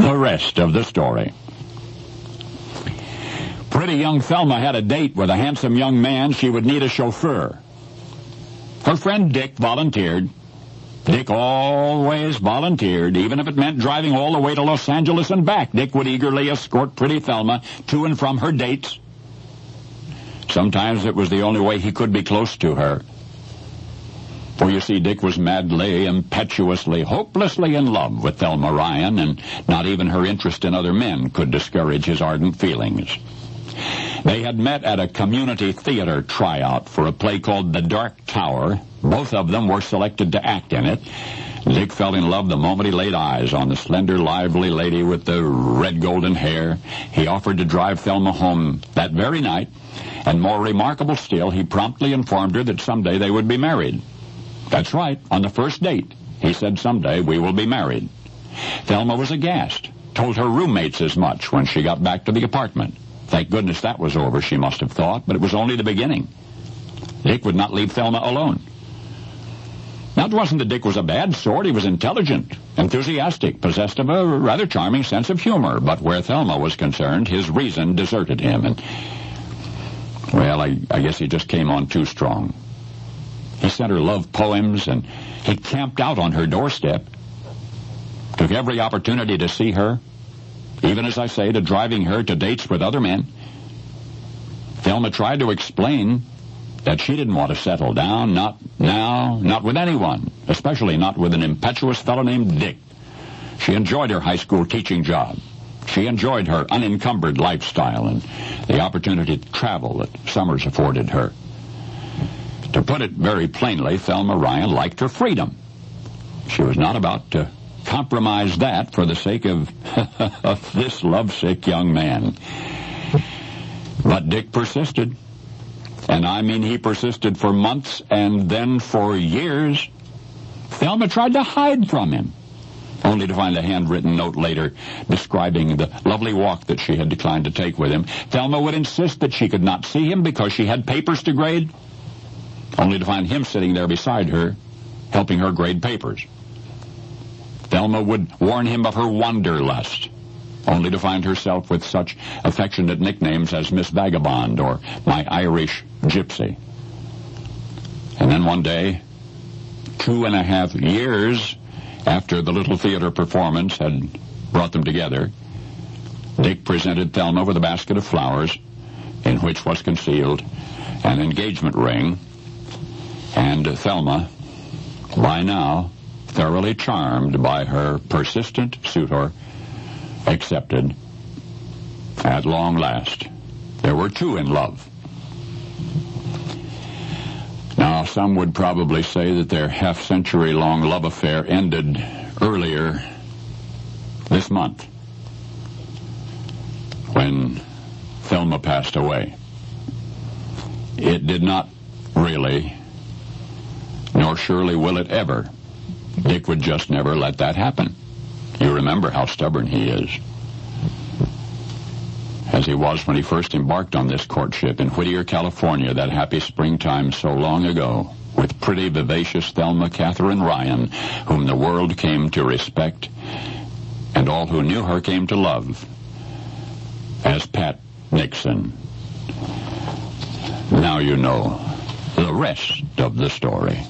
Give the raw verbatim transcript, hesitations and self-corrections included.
The rest of the story. Pretty young Thelma had a date with a handsome young man. She would need a chauffeur. Her friend Dick volunteered. Dick always volunteered, even if it meant driving all the way to Los Angeles and back. Dick would eagerly escort pretty Thelma to and from her dates. Sometimes it was the only way he could be close to her. For you see, Dick was madly, impetuously, hopelessly in love with Thelma Ryan, and not even her interest in other men could discourage his ardent feelings. They had met at a community theater tryout for a play called The Dark Tower. Both of them were selected to act in it. Dick fell in love the moment he laid eyes on the slender, lively lady with the red golden hair. He offered to drive Thelma home that very night, and more remarkable still, he promptly informed her that someday they would be married. That's right, on the first date, he said, "Someday we will be married." Thelma was aghast, told her roommates as much when she got back to the apartment. Thank goodness that was over, she must have thought, but it was only the beginning. Dick would not leave Thelma alone. Now, it wasn't that Dick was a bad sort. He was intelligent, enthusiastic, possessed of a rather charming sense of humor, but where Thelma was concerned, his reason deserted him, and, well, I, I guess he just came on too strong. He sent her love poems, and he camped out on her doorstep, took every opportunity to see her, even, as I say, to driving her to dates with other men. Thelma tried to explain that she didn't want to settle down, not now, not with anyone, especially not with an impetuous fellow named Dick. She enjoyed her high school teaching job. She enjoyed her unencumbered lifestyle and the opportunity to travel that summers afforded her. To put it very plainly, Thelma Ryan liked her freedom. She was not about to compromise that for the sake of, of this lovesick young man. But Dick persisted. And I mean he persisted for months and then for years. Thelma tried to hide from him, only to find a handwritten note later describing the lovely walk that she had declined to take with him. Thelma would insist that she could not see him because she had papers to grade, only to find him sitting there beside her, helping her grade papers. Thelma would warn him of her wanderlust, only to find herself with such affectionate nicknames as Miss Vagabond or my Irish Gypsy. And then one day, two and a half years after the little theater performance had brought them together, Dick presented Thelma with a basket of flowers in which was concealed an engagement ring, and Thelma, by now thoroughly charmed by her persistent suitor, accepted. At long last, there were two in love. Now, some would probably say that their half-century-long love affair ended earlier this month, when Thelma passed away. It did not really, nor surely will it ever. Dick would just never let that happen. You remember how stubborn he is, as he was when he first embarked on this courtship in Whittier, California, that happy springtime so long ago, with pretty, vivacious Thelma Catherine Ryan, whom the world came to respect, and all who knew her came to love, as Pat Nixon. Now you know the rest of the story.